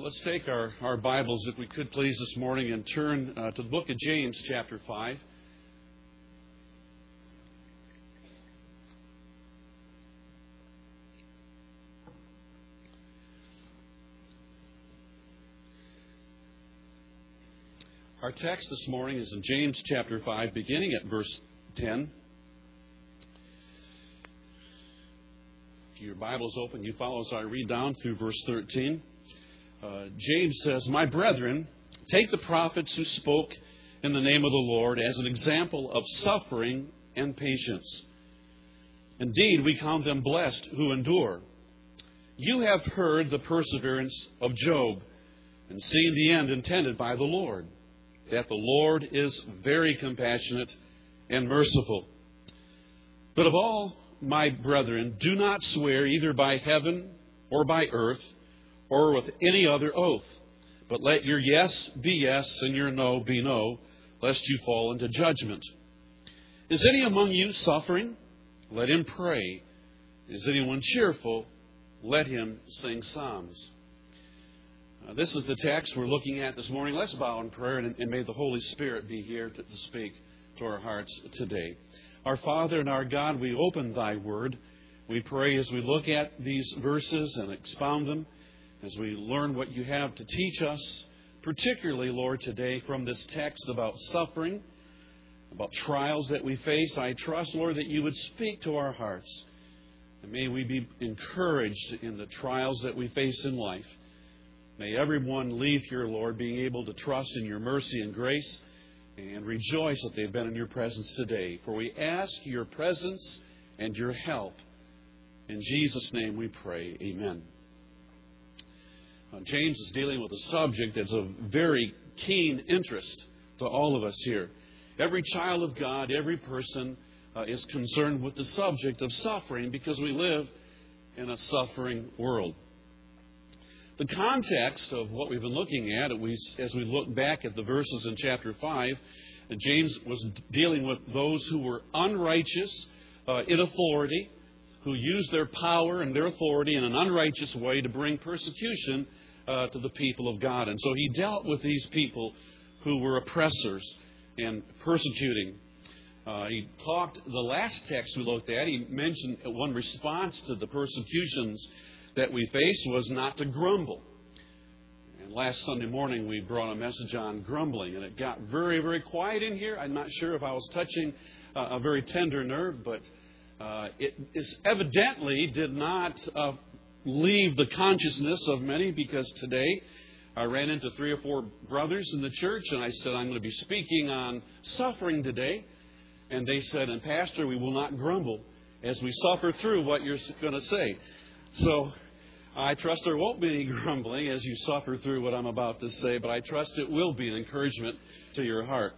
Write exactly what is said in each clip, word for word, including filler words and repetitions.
Let's take our, our Bibles, if we could please, this morning and turn uh, to the book of James, chapter five. Our text this morning is in James chapter five, beginning at verse ten. If your Bible's open, you follow as I read down through verse thirteen. Uh, James says, "My brethren, take the prophets who spoke in the name of the Lord as an example of suffering and patience. Indeed, we count them blessed who endure. You have heard the perseverance of Job and seen the end intended by the Lord, that the Lord is very compassionate and merciful. But of all, my brethren, do not swear either by heaven or by earth or with any other oath, but let your yes be yes and your no be no, lest you fall into judgment. Is any among you suffering? Let him pray. Is anyone cheerful? Let him sing psalms." Uh, this is the text we're looking at this morning. Let's bow in prayer, and, and may the Holy Spirit be here to, to speak to our hearts today. Our Father and our God, we open Thy Word. We pray as we look at these verses and expound them, as we learn what You have to teach us, particularly, Lord, today from this text about suffering, about trials that we face. I trust, Lord, that You would speak to our hearts. And may we be encouraged in the trials that we face in life. May everyone leave here, Lord, being able to trust in Your mercy and grace and rejoice that they've been in Your presence today. For we ask Your presence and Your help. In Jesus' name we pray. Amen. Uh, James is dealing with a subject that's of very keen interest to all of us here. Every child of God, every person uh, is concerned with the subject of suffering because we live in a suffering world. The context of what we've been looking at, as we look back at the verses in chapter five, James was dealing with those who were unrighteous uh, in authority, who used their power and their authority in an unrighteous way to bring persecution uh, to the people of God. And so he dealt with these people who were oppressors and persecuting. Uh, he talked, the last text we looked at, he mentioned one response to the persecutions that we face was not to grumble. And last Sunday morning we brought a message on grumbling, and it got very, very quiet in here. I'm not sure if I was touching uh, a very tender nerve, but uh, it is evidently did not uh, leave the consciousness of many, because today I ran into three or four brothers in the church, and I said, I'm going to be speaking on suffering today. And they said, and Pastor, we will not grumble as we suffer through what you're going to say. So I trust there won't be any grumbling as you suffer through what I'm about to say, but I trust it will be an encouragement to your heart.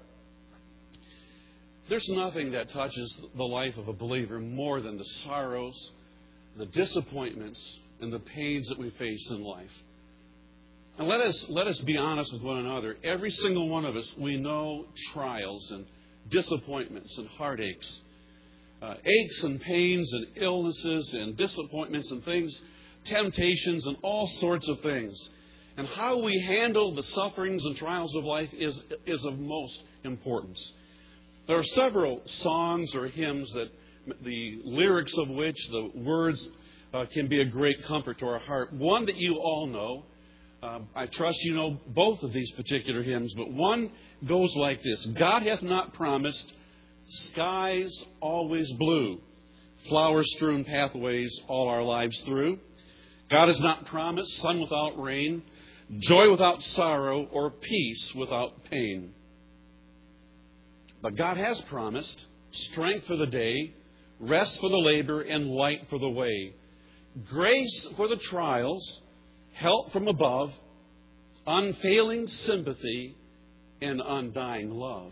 There's nothing that touches the life of a believer more than the sorrows, the disappointments, and the pains that we face in life. And let us let us be honest with one another. Every single one of us, we know trials and disappointments and heartaches, uh, aches and pains and illnesses and disappointments and things, temptations and all sorts of things. And how we handle the sufferings and trials of life is, is of most importance. There are several songs or hymns that the lyrics of which, the words, uh, can be a great comfort to our heart. One that you all know, uh, I trust you know both of these particular hymns, but one goes like this: God hath not promised skies always blue, flower-strewn pathways all our lives through. God has not promised sun without rain, joy without sorrow, or peace without pain. But God has promised strength for the day, rest for the labor, and light for the way, grace for the trials, help from above, unfailing sympathy, and undying love.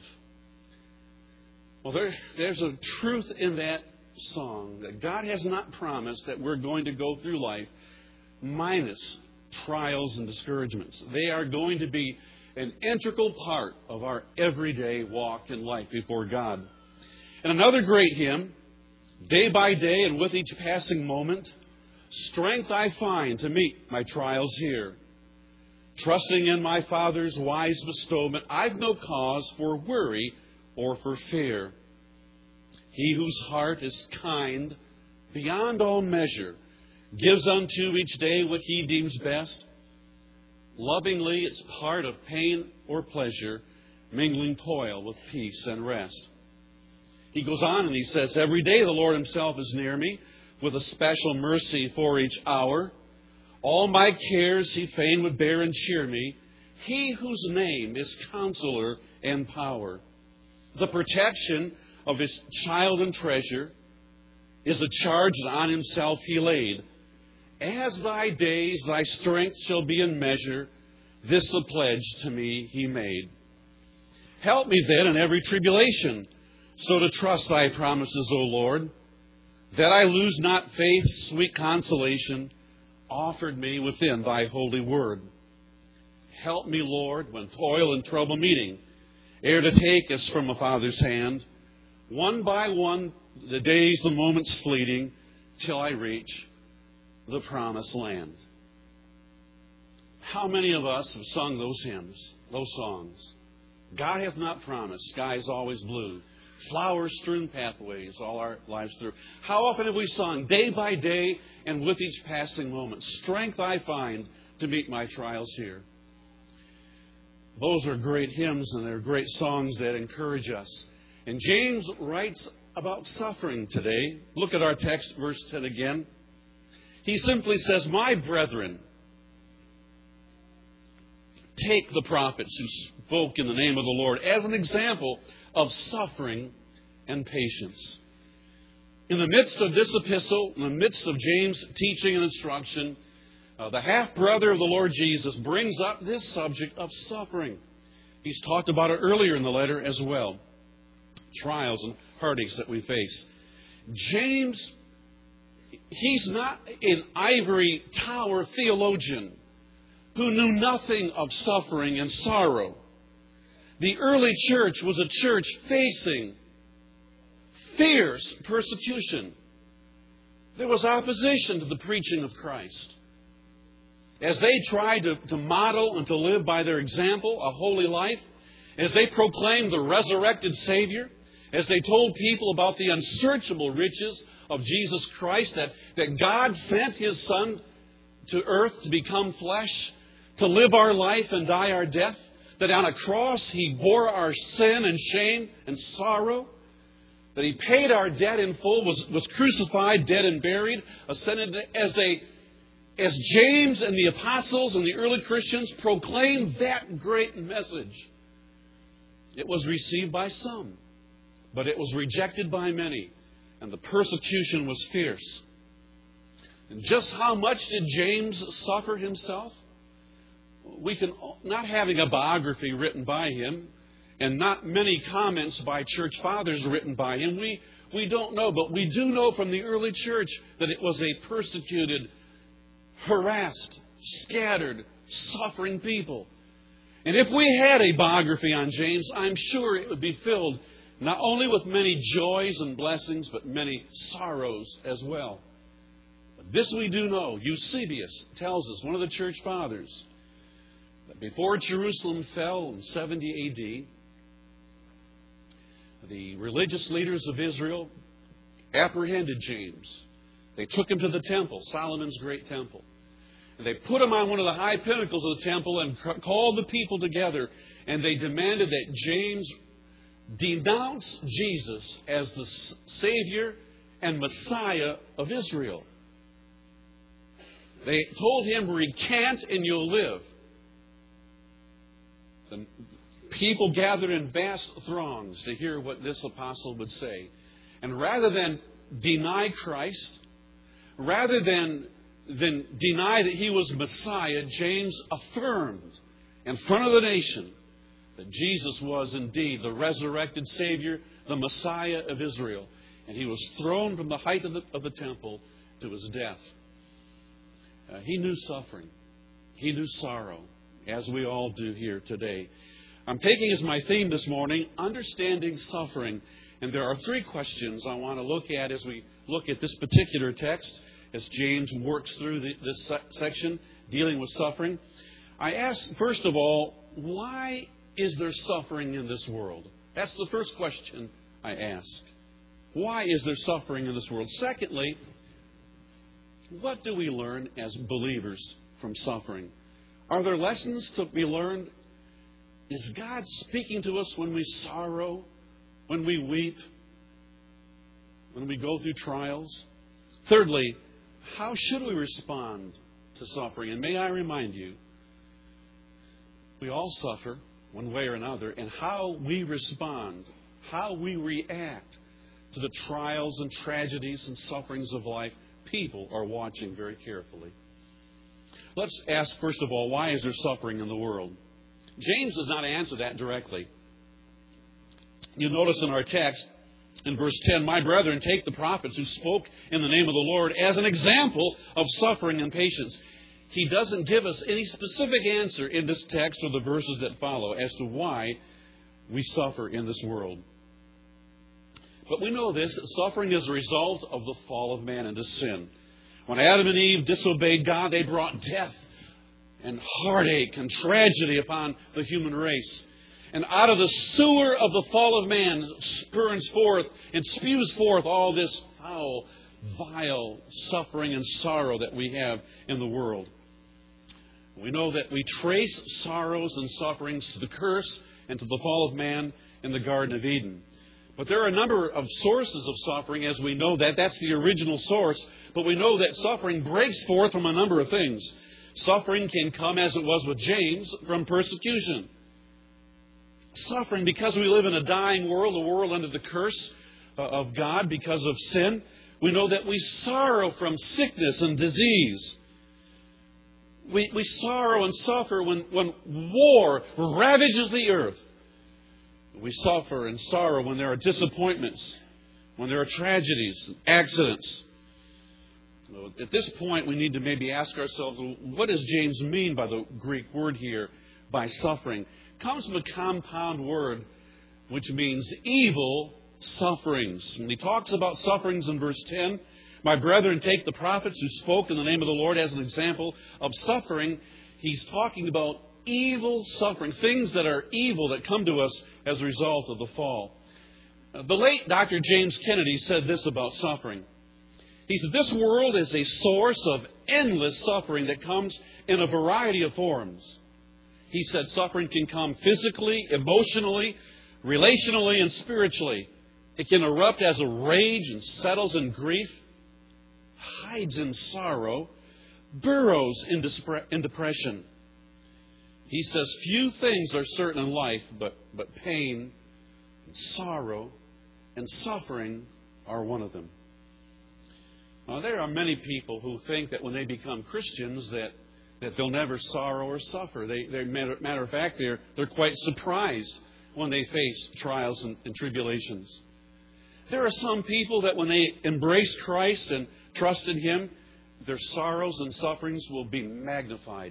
Well, there, there's a truth in that song that God has not promised that we're going to go through life minus trials and discouragements. They are going to be an integral part of our everyday walk in life before God. And another great hymn, day by day and with each passing moment, strength I find to meet my trials here. Trusting in my Father's wise bestowment, I've no cause for worry or for fear. He whose heart is kind beyond all measure gives unto each day what he deems best. Lovingly, it's part of pain or pleasure, mingling toil with peace and rest. He goes on and he says, every day the Lord himself is near me with a special mercy for each hour. All my cares he fain would bear and cheer me. He whose name is Counselor and Power. The protection of his child and treasure is a charge that on himself he laid. As thy days, thy strength shall be in measure. This the pledge to me he made. Help me then in every tribulation, so to trust thy promises, O Lord, that I lose not faith's sweet consolation offered me within thy holy word. Help me, Lord, when toil and trouble meeting, ere to take us from a Father's hand, one by one, the days, the moments fleeting, till I reach the promised land. How many of us have sung those hymns, those songs? God hath not promised, skies always blue, flower-strewn pathways all our lives through. How often have we sung, day by day and with each passing moment, strength I find to meet my trials here. Those are great hymns and they're great songs that encourage us. And James writes about suffering today. Look at our text, verse ten again. He simply says, my brethren, take the prophets who spoke in the name of the Lord as an example of suffering and patience. In the midst of this epistle, in the midst of James' teaching and instruction, uh, the half-brother of the Lord Jesus brings up this subject of suffering. He's talked about it earlier in the letter as well. Trials and heartaches that we face. James, he's not an ivory tower theologian who knew nothing of suffering and sorrow. The early church was a church facing fierce persecution. There was opposition to the preaching of Christ. As they tried to, to model and to live by their example a holy life, as they proclaimed the resurrected Savior, as they told people about the unsearchable riches of Jesus Christ, that, that God sent His Son to earth to become flesh, to live our life and die our death, that on a cross He bore our sin and shame and sorrow, that He paid our debt in full, was, was crucified, dead and buried, ascended. As they, as James and the apostles and the early Christians proclaimed that great message, it was received by some, but it was rejected by many, and the persecution was fierce. And just how much did James suffer himself? We can, not having a biography written by him, and not many comments by church fathers written by him, we, we don't know. But we do know from the early church that it was a persecuted, harassed, scattered, suffering people. And if we had a biography on James, I'm sure it would be filled not only with many joys and blessings, but many sorrows as well. But this we do know. Eusebius tells us, one of the church fathers, that before Jerusalem fell in seventy A D, the religious leaders of Israel apprehended James. They took him to the temple, Solomon's great temple. And they put him on one of the high pinnacles of the temple and called the people together. And they demanded that James denounce Jesus as the Savior and Messiah of Israel. They told him, recant and you'll live. The people gathered in vast throngs to hear what this apostle would say. And rather than deny Christ, rather than, than deny that he was Messiah, James affirmed in front of the nation that Jesus was indeed the resurrected Savior, the Messiah of Israel. And he was thrown from the height of the, of the temple to his death. Uh, he knew suffering. He knew sorrow, as we all do here today. I'm taking as my theme this morning, understanding suffering. And there are three questions I want to look at as we look at this particular text, as James works through the, this se- section dealing with suffering. I ask, first of all, why is there suffering in this world? That's the first question I ask. Why is there suffering in this world? Secondly, what do we learn as believers from suffering? Are there lessons to be learned? Is God speaking to us when we sorrow, when we weep, when we go through trials? Thirdly, how should we respond to suffering? And may I remind you, we all suffer one way or another, and how we respond, how we react to the trials and tragedies and sufferings of life, people are watching very carefully. Let's ask, first of all, why is there suffering in the world? James does not answer that directly. You notice in our text, in verse ten, my brethren, take the prophets who spoke in the name of the Lord as an example of suffering and patience. He doesn't give us any specific answer in this text or the verses that follow as to why we suffer in this world. But we know this, that suffering is a result of the fall of man into sin. When Adam and Eve disobeyed God, they brought death and heartache and tragedy upon the human race. And out of the sewer of the fall of man spurns forth and spews forth all this foul, vile suffering and sorrow that we have in the world. We know that we trace sorrows and sufferings to the curse and to the fall of man in the Garden of Eden. But there are a number of sources of suffering, as we know that. That's the original source. But we know that suffering breaks forth from a number of things. Suffering can come, as it was with James, from persecution. Suffering because we live in a dying world, a world under the curse of God because of sin. We know that we sorrow from sickness and disease. We, we sorrow and suffer when, when war ravages the earth. We suffer and sorrow when there are disappointments, when there are tragedies, accidents. At this point, we need to maybe ask ourselves, what does James mean by the Greek word here, by suffering? It comes from a compound word which means evil sufferings. When he talks about sufferings in verse ten, my brethren, take the prophets who spoke in the name of the Lord as an example of suffering. He's talking about evil suffering, things that are evil that come to us as a result of the fall. The late Doctor James Kennedy said this about suffering. He said, this world is a source of endless suffering that comes in a variety of forms. He said suffering can come physically, emotionally, relationally, and spiritually. It can erupt as a rage and settles in grief, hides in sorrow, burrows in, despre- in depression. He says few things are certain in life, but, but pain, and sorrow, and suffering are one of them. Now, there are many people who think that when they become Christians that, that they'll never sorrow or suffer. They, they matter, matter of fact, they're, they're quite surprised when they face trials and, and tribulations. There are some people that when they embrace Christ and trust in Him, their sorrows and sufferings will be magnified.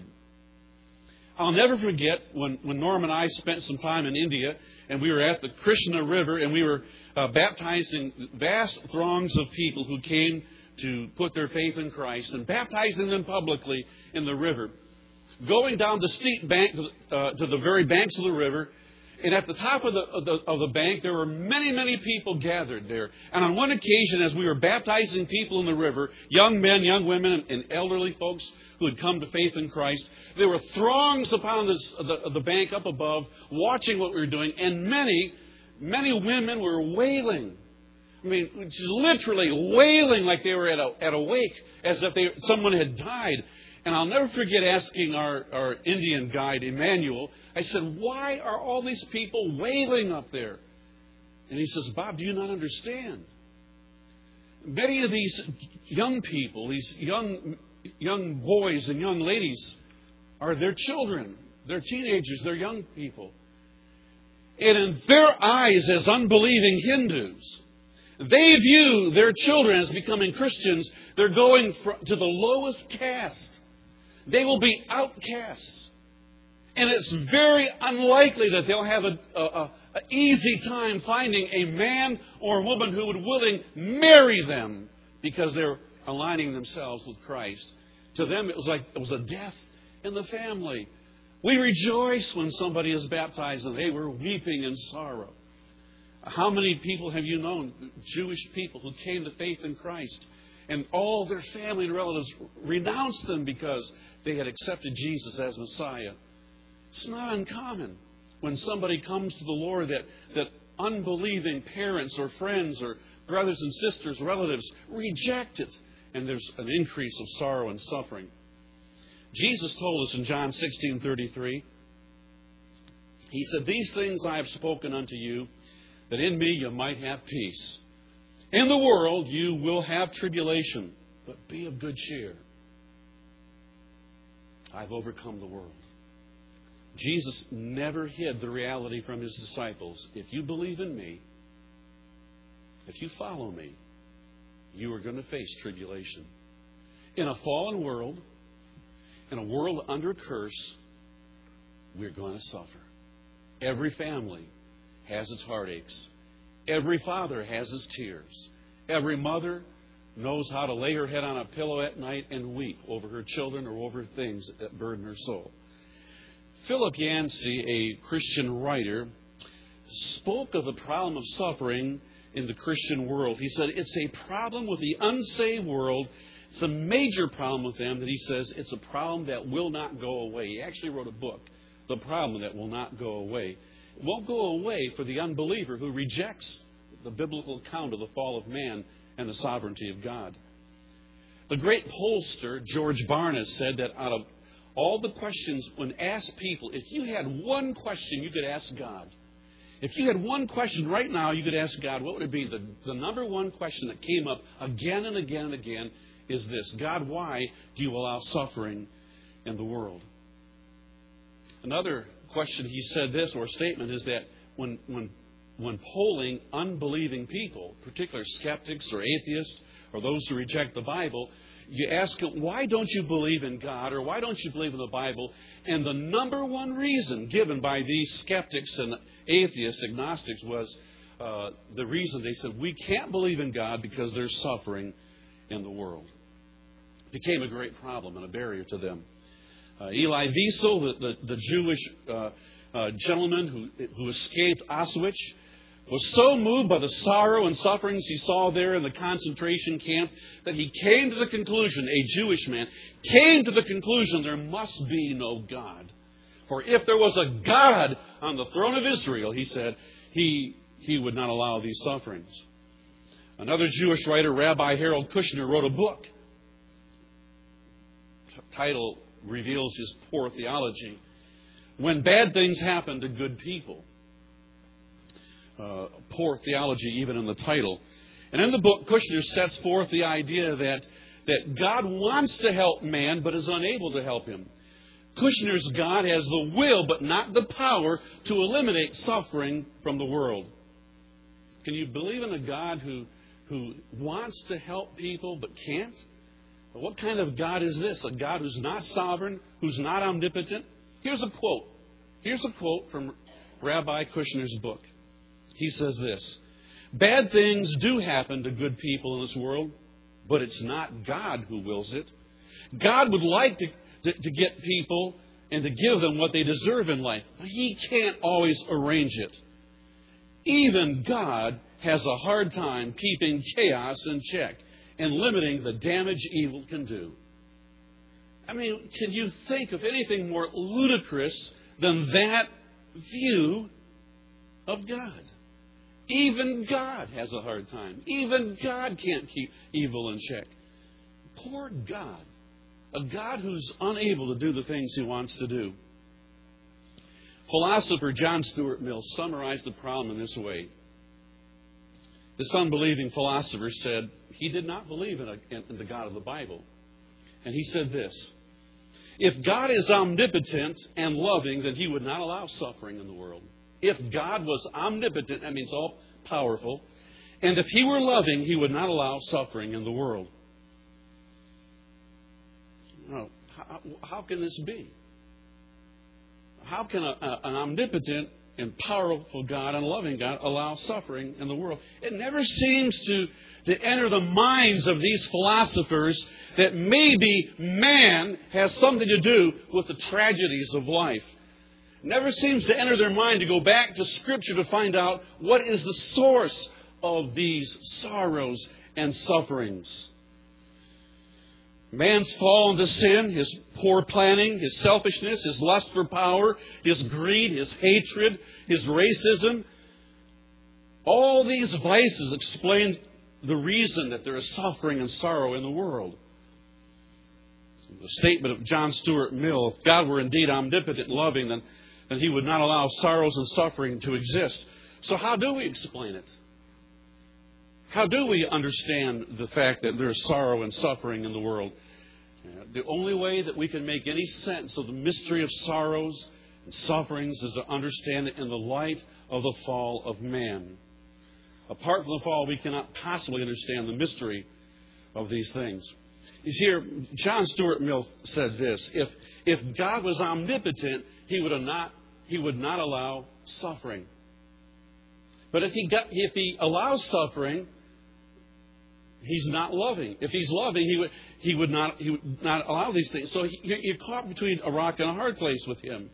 I'll never forget when, when Norm and I spent some time in India and we were at the Krishna River and we were uh, baptizing vast throngs of people who came to put their faith in Christ and baptizing them publicly in the river. Going down the steep bank uh, to the very banks of the river, and at the top of the, of the of the bank there were many, many people gathered there. And on one occasion, as we were baptizing people in the river, young men, young women, and elderly folks who had come to faith in Christ, there were throngs upon this, the, the bank up above, watching what we were doing, and many, many women were wailing. I mean, just literally wailing like they were at a, at a wake, as if they, someone had died. And I'll never forget asking our, our Indian guide, Emmanuel, I said, why are all these people wailing up there? And he says, Bob, do you not understand? Many of these young people, these young young boys and young ladies, are their children. They're teenagers. They're young people. And in their eyes, as unbelieving Hindus, they view their children as becoming Christians. They're going to the lowest caste. They will be outcasts. And it's very unlikely that they'll have an a, a, a easy time finding a man or a woman who would willing marry them because they're aligning themselves with Christ. To them, it was like it was a death in the family. We rejoice when somebody is baptized and they were weeping in sorrow. How many people have you known, Jewish people, who came to faith in Christ and all their family and relatives renounced them because they had accepted Jesus as Messiah? It's not uncommon when somebody comes to the Lord that, that unbelieving parents or friends or brothers and sisters, relatives reject it. And there's an increase of sorrow and suffering. Jesus told us in John sixteen thirty-three, He said, "These things I have spoken unto you, that in me you might have peace. In the world you will have tribulation, but be of good cheer. I've overcome the world." Jesus never hid the reality from His disciples. If you believe in me, if you follow me, you are going to face tribulation. In a fallen world, in a world under curse, we're going to suffer. Every family has its heartaches. Every father has his tears. Every mother knows how to lay her head on a pillow at night and weep over her children or over things that burden her soul. Philip Yancey, a Christian writer, spoke of the problem of suffering in the Christian world. He said it's a problem with the unsaved world. It's a major problem with them that he says it's a problem that will not go away. He actually wrote a book, The Problem That Will Not Go Away. It won't go away for the unbeliever who rejects the biblical account of the fall of man and the sovereignty of God. The great pollster, George Barna, said that out of all the questions, when asked people, if you had one question you could ask God, if you had one question right now you could ask God, what would it be? The, the number one question that came up again and again and again is this: God, why do you allow suffering in the world? Another question he said this, or statement, is that when when when polling unbelieving people, particularly skeptics or atheists or those who reject the Bible, you ask them, why don't you believe in God, or why don't you believe in the Bible? And the number one reason given by these skeptics and atheists, agnostics, was uh, the reason they said, we can't believe in God because there's suffering in the world. It became a great problem and a barrier to them. Uh, Elie Wiesel, the, the, the Jewish uh, uh, gentleman who, who escaped Auschwitz, was so moved by the sorrow and sufferings he saw there in the concentration camp that he came to the conclusion, a Jewish man, came to the conclusion there must be no God. For if there was a God on the throne of Israel, he said, he, he would not allow these sufferings. Another Jewish writer, Rabbi Harold Kushner, wrote a book. The title reveals his poor theology. When bad things happen to good people. Uh, poor theology even in the title. And in the book, Kushner sets forth the idea that, that God wants to help man but is unable to help him. Kushner's God has the will but not the power to eliminate suffering from the world. Can you believe in a God who, who wants to help people but can't? What kind of God is this? A God who's not sovereign, who's not omnipotent? Here's a quote. Here's a quote from Rabbi Kushner's book. He says this: bad things do happen to good people in this world, but it's not God who wills it. God would like to, to, to get people and to give them what they deserve in life, but He can't always arrange it. Even God has a hard time keeping chaos in check and limiting the damage evil can do. I mean, can you think of anything more ludicrous than that view of God? Even God has a hard time. Even God can't keep evil in check. Poor God. A God who's unable to do the things He wants to do. Philosopher John Stuart Mill summarized the problem in this way. This unbelieving philosopher said he did not believe in, a, in the God of the Bible. And he said this: if God is omnipotent and loving, then He would not allow suffering in the world. If God was omnipotent, that means all powerful, and if He were loving, He would not allow suffering in the world. No, how, how can this be? How can a, a, an omnipotent and powerful God and loving God allow suffering in the world. It never seems to, to enter the minds of these philosophers that maybe man has something to do with the tragedies of life. It never seems to enter their mind to go back to Scripture to find out what is the source of these sorrows and sufferings. Man's fall into sin, his poor planning, his selfishness, his lust for power, his greed, his hatred, his racism. All these vices explain the reason that there is suffering and sorrow in the world. The statement of John Stuart Mill, if God were indeed omnipotent and loving, then, then He would not allow sorrows and suffering to exist. So how do we explain it? How do we understand the fact that there is sorrow and suffering in the world? The only way that we can make any sense of the mystery of sorrows and sufferings is to understand it in the light of the fall of man. Apart from the fall, we cannot possibly understand the mystery of these things. You see here, John Stuart Mill said this: if if God was omnipotent, He would have not He would not allow suffering. But if He got, if He allows suffering, He's not loving. If He's loving, He would He would not He would not allow these things. So he, you're caught between a rock and a hard place with Him.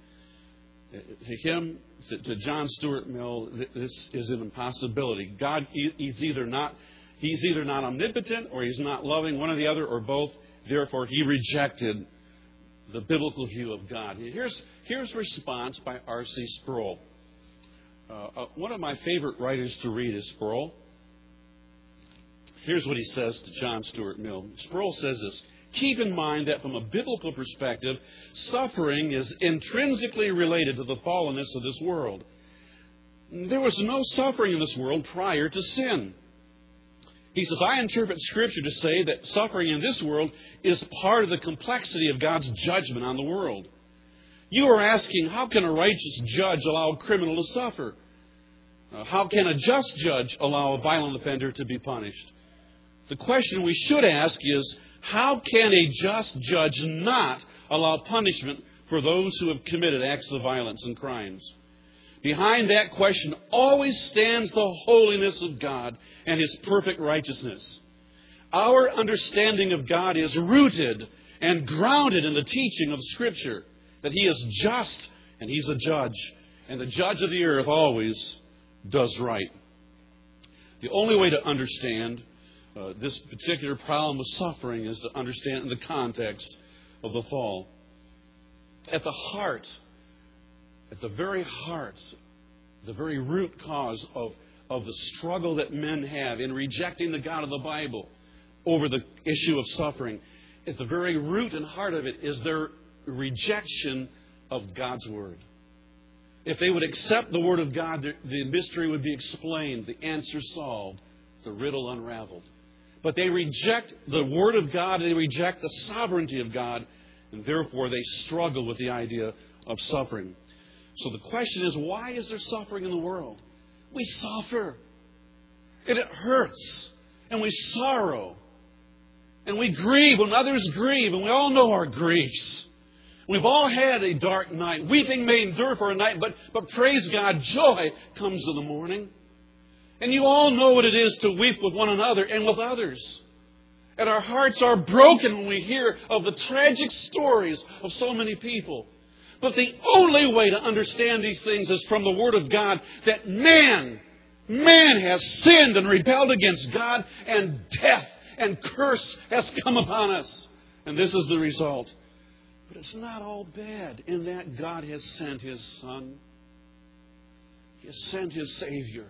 To him, to, to John Stuart Mill, this is an impossibility. God, He's either not He's either not omnipotent or He's not loving, one or the other, or both. Therefore, He rejected the biblical view of God. Here's here's a response by R C Sproul. Uh, uh, one of my favorite writers to read is Sproul. Here's what he says to John Stuart Mill. Sproul says this: keep in mind that from a biblical perspective, suffering is intrinsically related to the fallenness of this world. There was no suffering in this world prior to sin. He says, I interpret Scripture to say that suffering in this world is part of the complexity of God's judgment on the world. You are asking, how can a righteous judge allow a criminal to suffer? Uh, how can a just judge allow a violent offender to be punished? The question we should ask is, how can a just judge not allow punishment for those who have committed acts of violence and crimes? Behind that question always stands the holiness of God and His perfect righteousness. Our understanding of God is rooted and grounded in the teaching of Scripture, that He is just and He's a judge, and the judge of the earth always does right. The only way to understand uh, this particular problem of suffering is to understand in the context of the fall. At the heart, at the very heart, the very root cause of, of the struggle that men have in rejecting the God of the Bible over the issue of suffering, at the very root and heart of it is their rejection of God's Word. If they would accept the Word of God, the, the mystery would be explained, the answer solved, the riddle unraveled. But they reject the Word of God, and they reject the sovereignty of God, and therefore they struggle with the idea of suffering. So the question is, why is there suffering in the world? We suffer. And it hurts. And we sorrow. And we grieve when others grieve. And we all know our griefs. We've all had a dark night. Weeping may endure for a night, but, but praise God, joy comes in the morning. And you all know what it is to weep with one another and with others. And our hearts are broken when we hear of the tragic stories of so many people. But the only way to understand these things is from the Word of God, that man, man has sinned and rebelled against God, and death and curse has come upon us. And this is the result. But it's not all bad in that God has sent His Son. He has sent His Savior,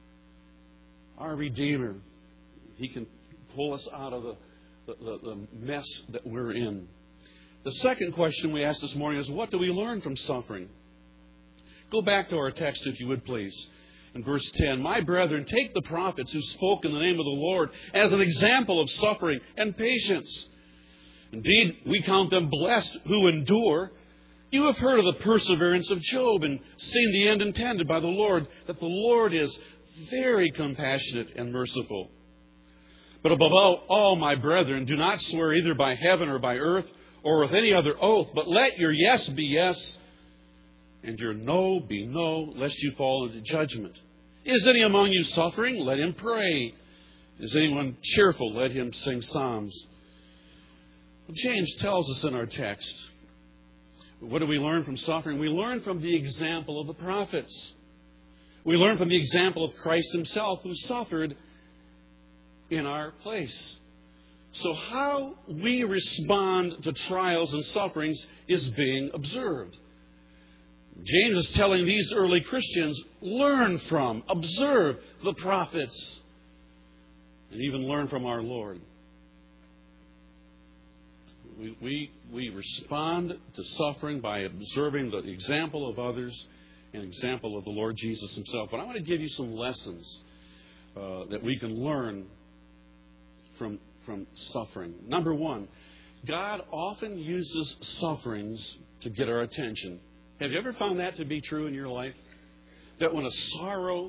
our Redeemer. He can pull us out of the, the, the mess that we're in. The second question we asked this morning is, what do we learn from suffering? Go back to our text, if you would, please. In verse ten, my brethren, take the prophets who spoke in the name of the Lord as an example of suffering and patience. Indeed, we count them blessed who endure. You have heard of the perseverance of Job and seen the end intended by the Lord, that the Lord is very compassionate and merciful. But above all, my brethren, do not swear either by heaven or by earth or with any other oath, but let your yes be yes and your no be no, lest you fall into judgment. Is any among you suffering? Let him pray. Is anyone cheerful? Let him sing psalms. Well, James tells us in our text, what do we learn from suffering? We learn from the example of the prophets. We learn from the example of Christ himself, who suffered in our place. So how we respond to trials and sufferings is being observed. James is telling these early Christians, learn from, observe the prophets, and even learn from our Lord. We, we, we respond to suffering by observing the example of others and example of the Lord Jesus himself. But I want to give you some lessons uh, that we can learn from, from suffering. Number one, God often uses sufferings to get our attention. Have you ever found that to be true in your life? That when a sorrow,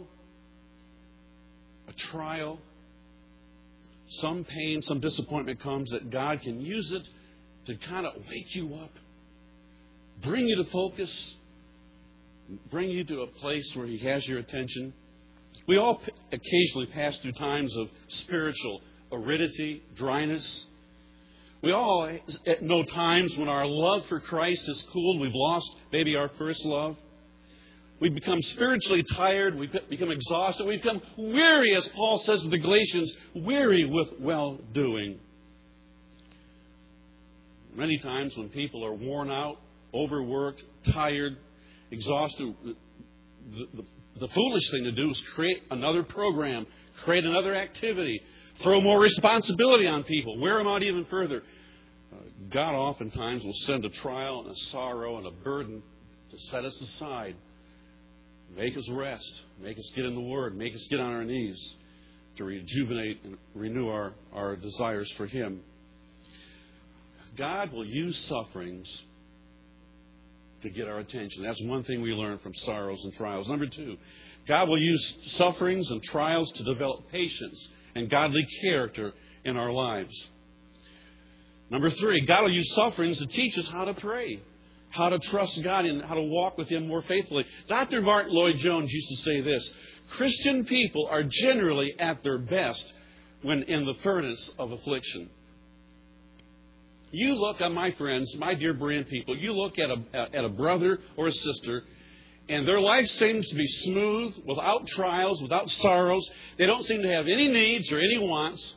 a trial, some pain, some disappointment comes, that God can use it to kind of wake you up, bring you to focus, bring you to a place where He has your attention. We all occasionally pass through times of spiritual aridity, dryness. We all know times when our love for Christ has cooled. We've lost maybe our first love. We become spiritually tired. We become exhausted. We become weary, as Paul says to the Galatians, weary with well-doing. Many times when people are worn out, overworked, tired, exhausted, the, the, the foolish thing to do is create another program, create another activity, throw more responsibility on people, wear them out even further. Uh, God oftentimes will send a trial and a sorrow and a burden to set us aside, make us rest, make us get in the Word, make us get on our knees to rejuvenate and renew our, our desires for Him. God will use sufferings to get our attention. That's one thing we learn from sorrows and trials. Number two, God will use sufferings and trials to develop patience and godly character in our lives. Number three, God will use sufferings to teach us how to pray, how to trust God, and how to walk with Him more faithfully. Doctor Martin Lloyd-Jones used to say this: Christian people are generally at their best when in the furnace of affliction. You look at my friends, my dear Berean people, you look at a, at a brother or a sister, and their life seems to be smooth, without trials, without sorrows. They don't seem to have any needs or any wants.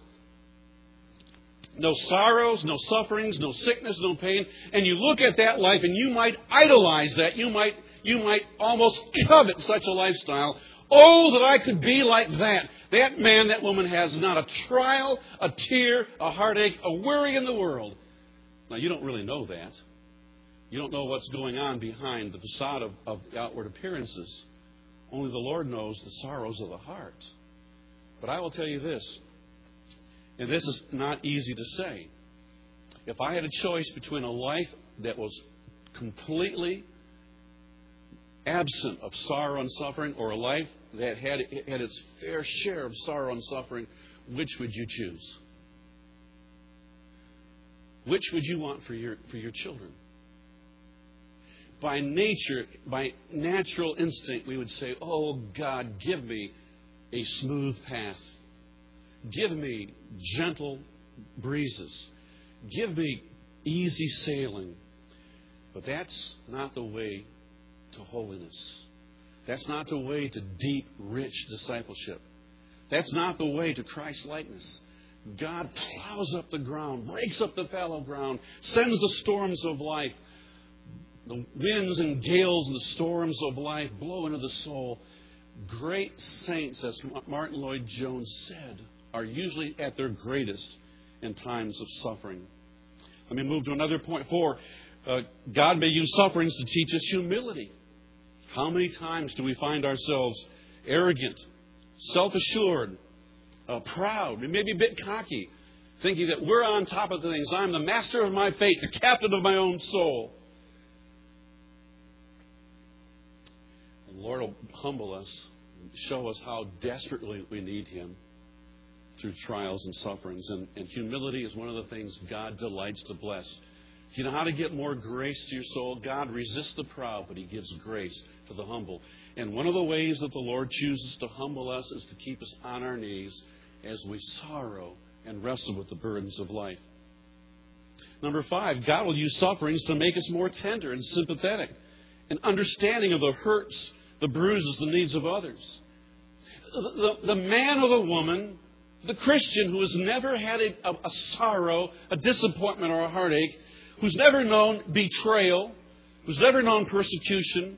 No sorrows, no sufferings, no sickness, no pain. And you look at that life and you might idolize that. You might, you might almost covet such a lifestyle. Oh, that I could be like that. That man, that woman has not a trial, a tear, a heartache, a worry in the world. Now, you don't really know that. You don't know what's going on behind the facade of, of the outward appearances. Only the Lord knows the sorrows of the heart. But I will tell you this, and this is not easy to say. If I had a choice between a life that was completely absent of sorrow and suffering, or a life that had, had its fair share of sorrow and suffering, which would you choose? Which would you want for your, for your children? By nature, by natural instinct, we would say, oh, God, give me a smooth path. Give me gentle breezes. Give me easy sailing. But that's not the way to holiness. That's not the way to deep, rich discipleship. That's not the way to Christ-likeness. God plows up the ground, breaks up the fallow ground, sends the storms of life. The winds and gales and the storms of life blow into the soul. Great saints, as Martin Lloyd-Jones said, are usually at their greatest in times of suffering. Let me move to another point. Four, uh, God may use sufferings to teach us humility. How many times do we find ourselves arrogant, self-assured, Uh, proud, we may be a bit cocky, thinking that we're on top of things. I'm the master of my fate, the captain of my own soul. And the Lord will humble us and show us how desperately we need Him through trials and sufferings. And, and humility is one of the things God delights to bless You know how to get more grace to your soul? God resists the proud, but He gives grace to the humble. And one of the ways that the Lord chooses to humble us is to keep us on our knees as we sorrow and wrestle with the burdens of life. Number five, God will use sufferings to make us more tender and sympathetic and understanding of the hurts, the bruises, the needs of others. The, the, the man or the woman, the Christian who has never had a, a, a sorrow, a disappointment, or a heartache, who's never known betrayal, who's never known persecution,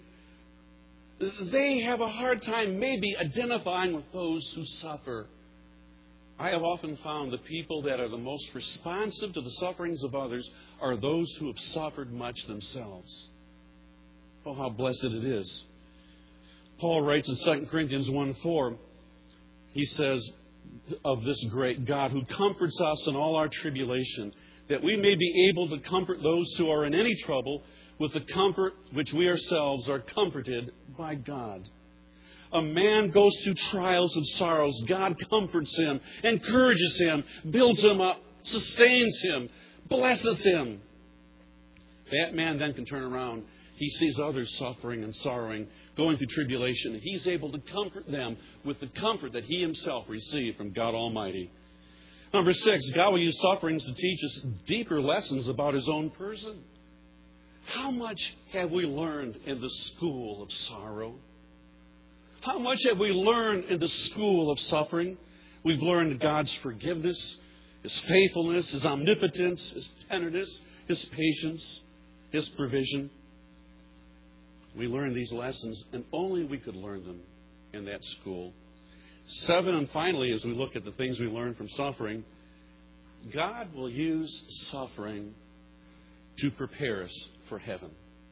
they have a hard time maybe identifying with those who suffer. I have often found the people that are the most responsive to the sufferings of others are those who have suffered much themselves. Oh, how blessed it is. Paul writes in Second Corinthians one four, he says of this great God who comforts us in all our tribulation, that we may be able to comfort those who are in any trouble with the comfort which we ourselves are comforted by God. A man goes through trials and sorrows. God comforts him, encourages him, builds him up, sustains him, blesses him. That man then can turn around. He sees others suffering and sorrowing, going through tribulation, and he's able to comfort them with the comfort that he himself received from God Almighty. Number six, God will use sufferings to teach us deeper lessons about His own person. How much have we learned in the school of sorrow? How much have we learned in the school of suffering? We've learned God's forgiveness, His faithfulness, His omnipotence, His tenderness, His patience, His provision. We learn these lessons, and only we could learn them in that school. Seven, and finally, as we look at the things we learn from suffering, God will use suffering to prepare us for heaven.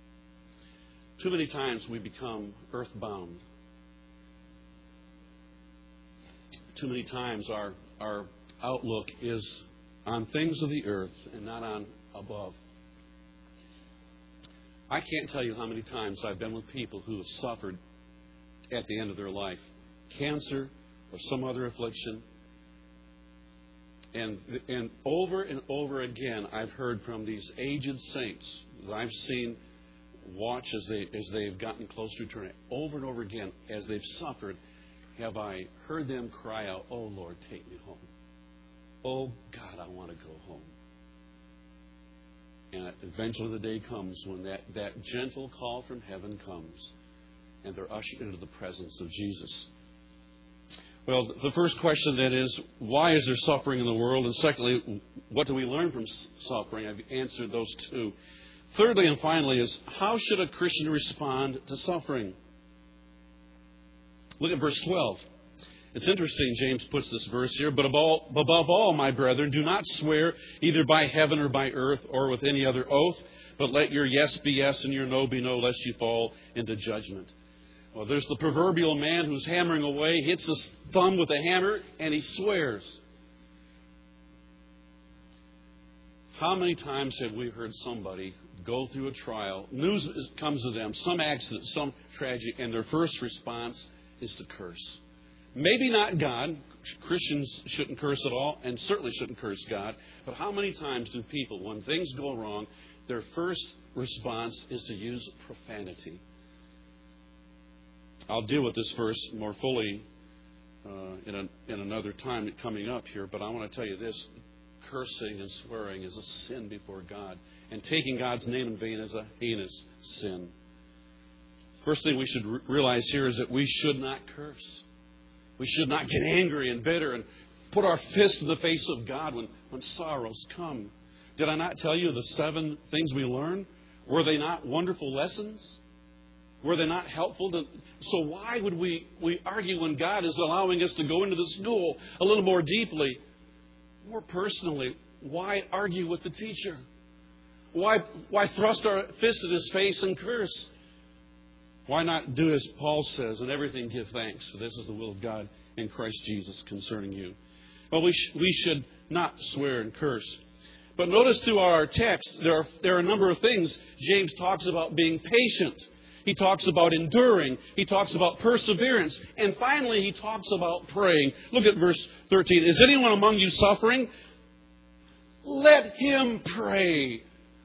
Too many times we become earthbound. Too many times our, our outlook is on things of the earth and not on above. I can't tell you how many times I've been with people who have suffered at the end of their life. Cancer or some other affliction. And, and over and over again, I've heard from these aged saints that I've seen watch as, they, as they've gotten close to eternity. Over and over again, as they've suffered, have I heard them cry out, "Oh, Lord, take me home. Oh, God, I want to go home." And eventually the day comes when that, that gentle call from heaven comes, and they're ushered into the presence of Jesus. Well, the first question then is, why is there suffering in the world? And secondly, what do we learn from suffering? I've answered those two. Thirdly and finally is, how should a Christian respond to suffering? Look at verse twelve. It's interesting, James puts this verse here. But above, above all, my brethren, do not swear either by heaven or by earth or with any other oath, but let your yes be yes and your no be no, lest you fall into judgment. Well, there's the proverbial man who's hammering away, hits his thumb with a hammer, and he swears. How many times have we heard somebody go through a trial, news comes to them, some accident, some tragedy, and their first response is to curse? Maybe not God. Christians shouldn't curse at all, and certainly shouldn't curse God. But how many times do people, when things go wrong, their first response is to use profanity? I'll deal with this verse more fully uh, in, a, in another time coming up here, but I want to tell you this. Cursing and swearing is a sin before God, and taking God's name in vain is a heinous sin. First thing we should re- realize here is that we should not curse. We should not get angry and bitter and put our fist in the face of God when, when sorrows come. Did I not tell you the seven things we learned? Were they not wonderful lessons? Were they not helpful? To, so why would we, we argue when God is allowing us to go into the school a little more deeply? More personally, why argue with the teacher? Why, why thrust our fist in his face and curse? Why not do as Paul says, "In everything give thanks, for this is the will of God in Christ Jesus concerning you"? Well, we, sh- we should not swear and curse. But notice through our text, there are, there are a number of things. James talks about being patient. He talks about enduring. He talks about perseverance. And finally, he talks about praying. Look at verse thirteen. "Is anyone among you suffering? Let him pray.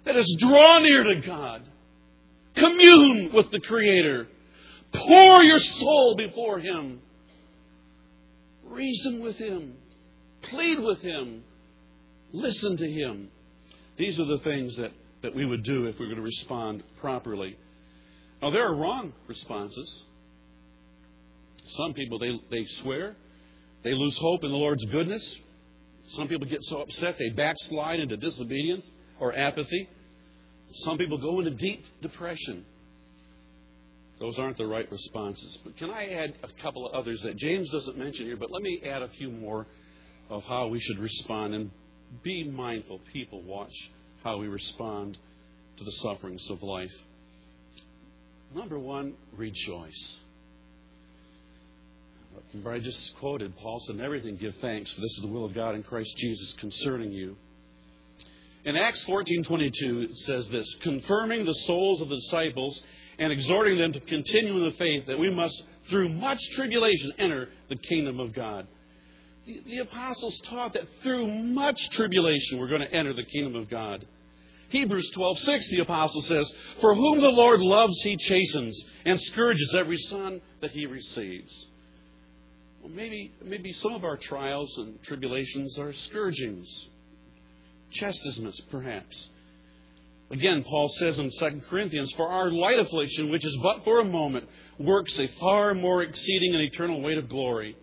That is, draw near to God. Commune with the Creator. Pour your soul before Him. Reason with Him. Plead with Him. Listen to Him. These are the things that, that we would do if we were going to respond properly. Now, there are wrong responses. Some people, they, they swear. They lose hope in the Lord's goodness. Some people get so upset they backslide into disobedience or apathy. Some people go into deep depression. Those aren't the right responses. But can I add a couple of others that James doesn't mention here, but let me add a few more of how we should respond. And be mindful, people, watch how we respond to the sufferings of life. Number one, rejoice. Remember, I just quoted, Paul said, in everything give thanks, for this is the will of God in Christ Jesus concerning you. In Acts fourteen twenty-two, it says this, confirming the souls of the disciples and exhorting them to continue in the faith, that we must, through much tribulation, enter the kingdom of God. The, the apostles taught that through much tribulation, we're going to enter the kingdom of God. Hebrews twelve six, the apostle says, for whom the Lord loves, He chastens, and scourges every son that He receives. Well, maybe, maybe some of our trials and tribulations are scourgings, chastisements, perhaps. Again, Paul says in Second Corinthians, for our light affliction, which is but for a moment, works a far more exceeding and eternal weight of glory.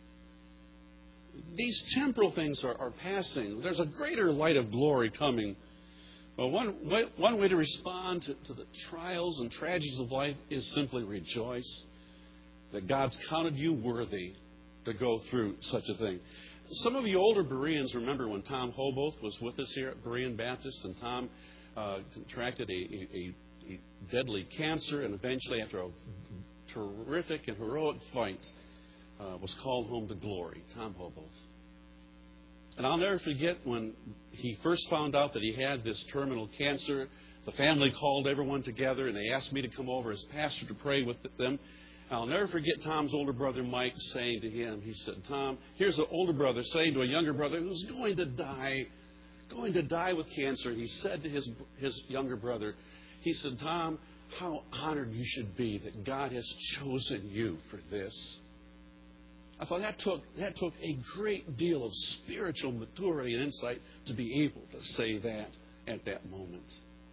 These temporal things are, are passing. There's a greater light of glory coming. Well, one way, one way to respond to, to the trials and tragedies of life is simply rejoice that God's counted you worthy to go through such a thing. Some of you older Bereans remember when Tom Hoboth was with us here at Berean Baptist, and Tom uh, contracted a, a, a deadly cancer, and eventually, after a terrific and heroic fight, uh, was called home to glory. Tom Hoboth. And I'll never forget when he first found out that he had this terminal cancer. The family called everyone together, and they asked me to come over as pastor to pray with them. I'll never forget Tom's older brother, Mike, saying to him, he said, Tom, here's an older brother saying to a younger brother who's going to die, going to die with cancer. He said to his, his younger brother, he said, Tom, how honored you should be that God has chosen you for this. I thought that took, that took a great deal of spiritual maturity and insight to be able to say that at that moment.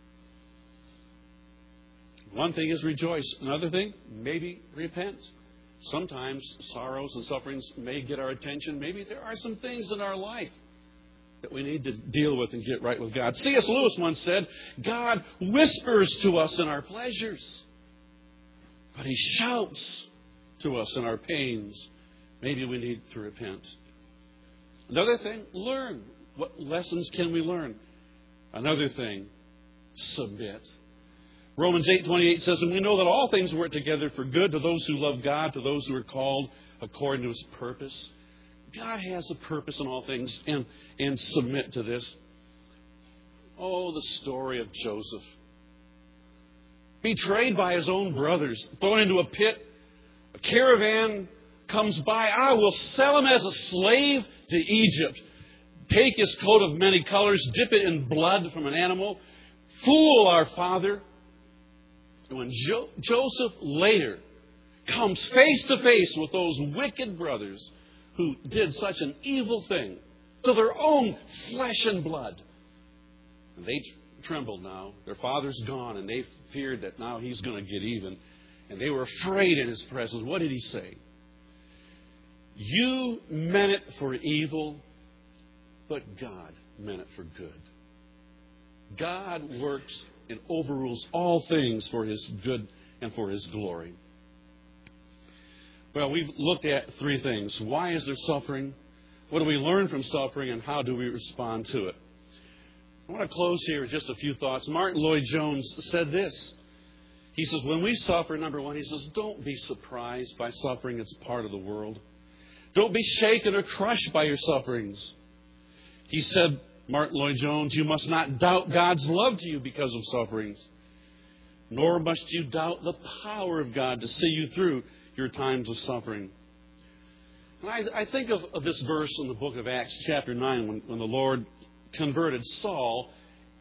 One thing is rejoice. Another thing, maybe repent. Sometimes sorrows and sufferings may get our attention. Maybe there are some things in our life that we need to deal with and get right with God. C S Lewis once said, God whispers to us in our pleasures, but He shouts to us in our pains. Maybe we need to repent. Another thing, learn. What lessons can we learn? Another thing, submit. Romans eight twenty-eight says, and we know that all things work together for good to those who love God, to those who are called according to His purpose. God has a purpose in all things, and, and submit to this. Oh, the story of Joseph. Betrayed by his own brothers, thrown into a pit. A caravan comes by. I will sell him as a slave to Egypt. Take his coat of many colors, dip it in blood from an animal. Fool our father. And when jo- Joseph later comes face to face with those wicked brothers who did such an evil thing to their own flesh and blood, and they trembled now. Their father's gone, and they feared that now he's going to get even. And they were afraid in his presence. What did he say? You meant it for evil, but God meant it for good. God works and overrules all things for His good and for His glory. Well, we've looked at three things. Why is there suffering? What do we learn from suffering, and how do we respond to it? I want to close here with just a few thoughts. Martin Lloyd-Jones said this. He says, when we suffer, number one, he says, don't be surprised by suffering. It's part of the world. Don't be shaken or crushed by your sufferings. He said, Martin Lloyd-Jones, you must not doubt God's love to you because of sufferings, nor must you doubt the power of God to see you through your times of suffering. And I, I think of, of this verse in the book of Acts chapter nine when, when the Lord converted Saul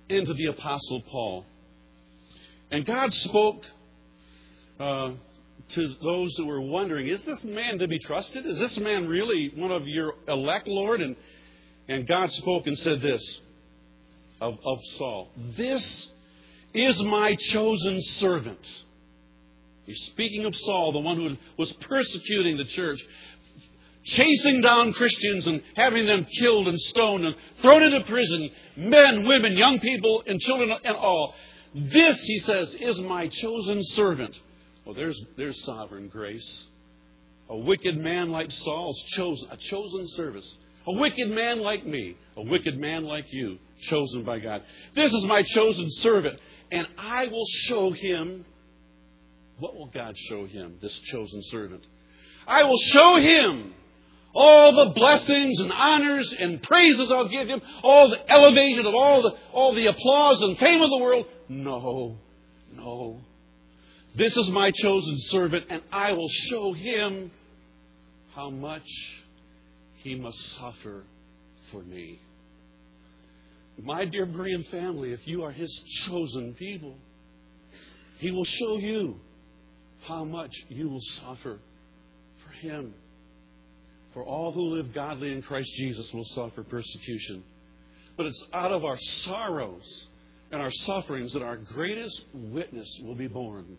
into the Apostle Paul. And God spoke uh, to those who were wondering, is this man to be trusted? Is this man really one of your elect, Lord? And, and God spoke and said this of, of Saul. This is my chosen servant. He's speaking of Saul, the one who was persecuting the church, chasing down Christians and having them killed and stoned and thrown into prison, men, women, young people, and children and all. This, he says, is my chosen servant. Well, there's, there's sovereign grace. A wicked man like Saul's chosen, a chosen service. A wicked man like me, a wicked man like you, chosen by God. This is my chosen servant, and I will show him. What will God show him, this chosen servant? I will show him all the blessings and honors and praises I'll give him, all the elevation of all the, all the applause and fame of the world. No, no. This is my chosen servant, and I will show him how much he must suffer for me. My dear Berean family, if you are his chosen people, he will show you how much you will suffer for him. For all who live godly in Christ Jesus will suffer persecution. But it's out of our sorrows and our sufferings that our greatest witness will be born.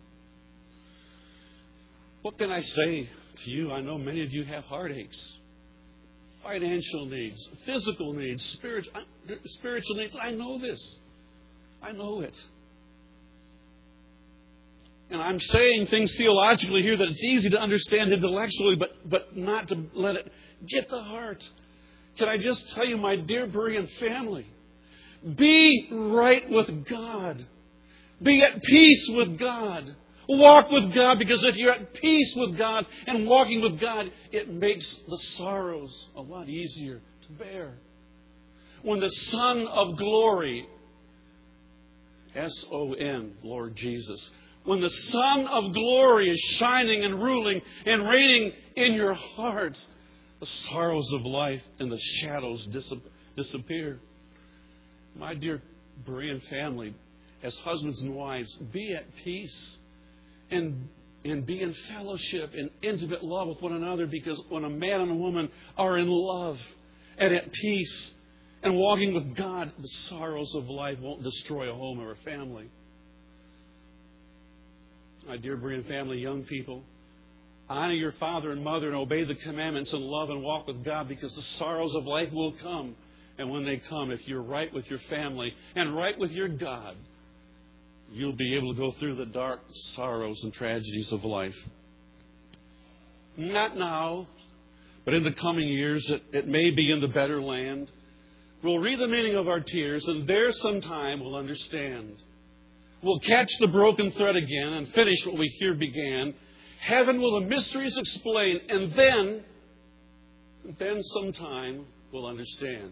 What can I say to you? I know many of you have heartaches, financial needs, physical needs, spiritual, spiritual needs. I know this. I know it. And I'm saying things theologically here that it's easy to understand intellectually, but, but not to let it get the heart. Can I just tell you, my dear Berean family, be right with God. Be at peace with God. Walk with God, because if you're at peace with God and walking with God, it makes the sorrows a lot easier to bear. When the Son of Glory, S O N, Lord Jesus, when the Son of Glory is shining and ruling and reigning in your heart, the sorrows of life and the shadows disappear. My dear Berean family, as husbands and wives, be at peace. And, and be in fellowship and intimate love with one another, because when a man and a woman are in love and at peace and walking with God, the sorrows of life won't destroy a home or a family. My dear Berean family, young people, honor your father and mother and obey the commandments and love and walk with God, because the sorrows of life will come. And when they come, if you're right with your family and right with your God, you'll be able to go through the dark sorrows and tragedies of life. Not now, but in the coming years, it, it may be in the better land. We'll read the meaning of our tears, and there sometime we'll understand. We'll catch the broken thread again and finish what we here began. Heaven will the mysteries explain, and then, then sometime we'll understand.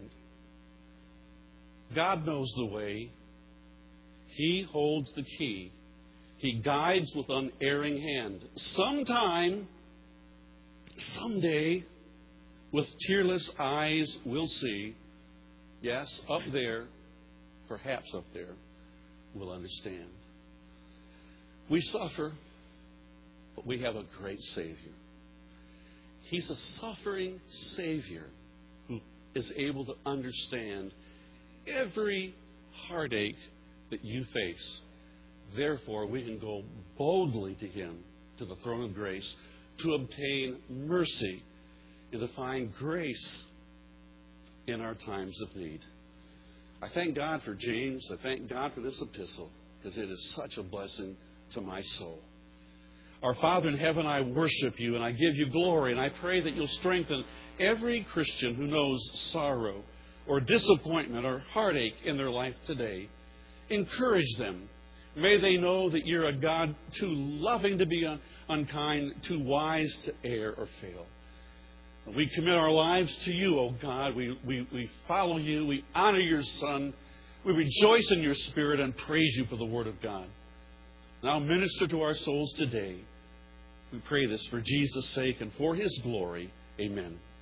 God knows the way. He holds the key. He guides with unerring hand. Sometime, someday, with tearless eyes, we'll see. Yes, up there, perhaps up there, we'll understand. We suffer, but we have a great Savior. He's a suffering Savior who is able to understand every heartache that you face. Therefore, we can go boldly to Him, to the throne of grace, to obtain mercy and to find grace in our times of need. I thank God for James. I thank God for this epistle, because it is such a blessing to my soul. Our Father in heaven, I worship you and I give you glory, and I pray that you'll strengthen every Christian who knows sorrow or disappointment or heartache in their life today. Encourage them. May they know that you're a God too loving to be un- unkind, too wise to err or fail. We commit our lives to you, O God. We, we, we follow you. We honor your Son. We rejoice in your Spirit and praise you for the Word of God. Now minister to our souls today. We pray this for Jesus' sake and for His glory. Amen.